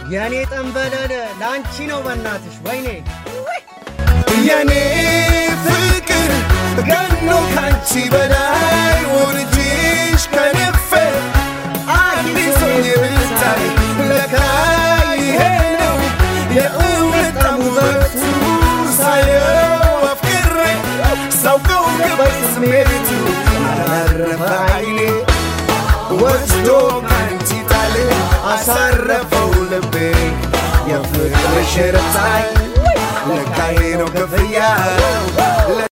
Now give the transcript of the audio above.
የኔ ጠንበለለ ላንቺ ነው በእናትሽ ወይኔ የኔ ፍቅር ገኖ ካንቺ በላይ ወርጅሽ ከነፈ አዲስ የብታይ ለካ ይሄ ነው የእውነት ውበቱ ሳየው አፍቅሬ ሳውቀው ገባኝ ስሜቱ አላረፈ አይኔ ወስዶ ካንቺ ጣል አሳረፈው ልቤ የፍቅርሽ ረታይ ለካ ይሄ ነው ክፍያ